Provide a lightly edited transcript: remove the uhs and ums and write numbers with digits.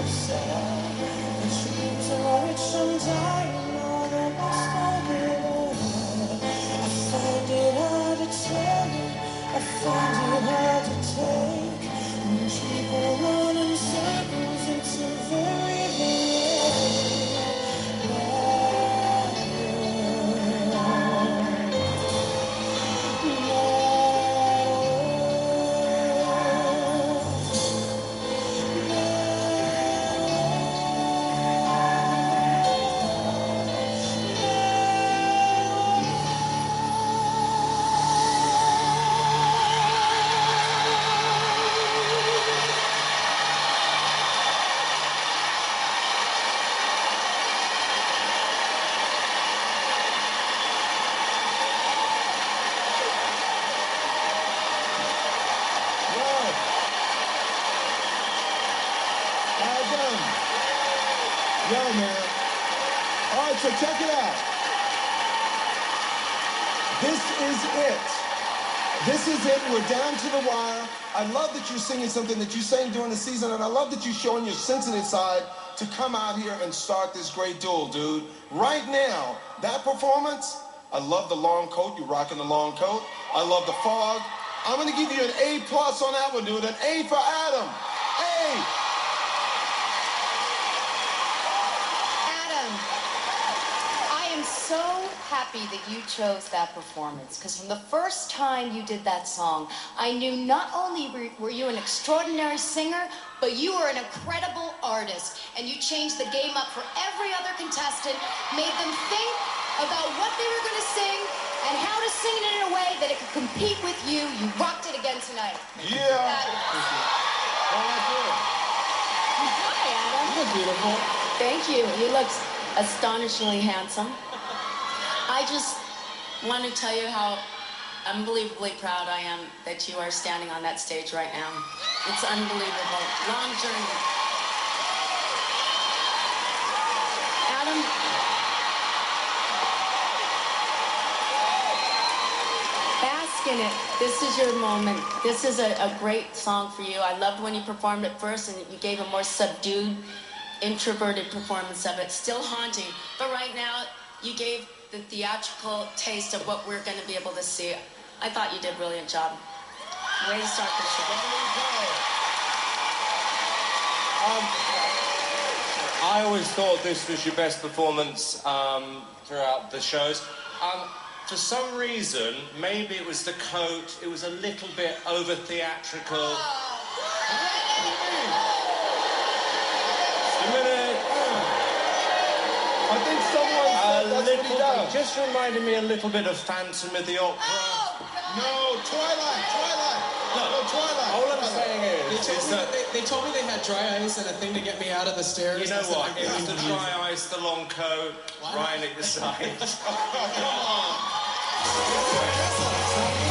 Yo, man. All right, so check it out. This is it. This is it. We're down to the wire. I love that you're singing something that you sang during the season, and I love that you're showing your sensitive side to come out here and start this great duel, dude. Right now, that performance, I love the long coat. You're rocking the long coat. I love the fog. I'm going to give you an A+ on that one, dude. An A for Adam. A. So happy that you chose that performance, because from the first time you did that song, I knew not only were you an extraordinary singer, but you were an incredible artist, and you changed the game up for every other contestant, made them think about what they were going to sing and how to sing it in a way that it could compete with you. You rocked it again tonight. Yeah. Hi, Adam. You look beautiful. Thank you. You look astonishingly handsome. I just want to tell you how unbelievably proud I am that you are standing on that stage right now. It's unbelievable. Long journey. Adam, bask in it. This is your moment. This is a great song for you. I loved when you performed it first, and you gave a more subdued, introverted performance of it. Still haunting, but right now you gave the theatrical taste of what we're going to be able to see. I thought you did a brilliant job. Way to start the show. I always thought this was your best performance throughout the shows. For some reason, maybe it was the coat, it was a little bit over-theatrical. I think someone said that's what he does. Just reminded me a little bit of Phantom of the Opera. No, Twilight. No, Twilight. All I'm saying is that They told me they had dry ice and a thing to get me out of the stairs. you know what? It was the dry ice, the long coat, Ryan at your side. Come on.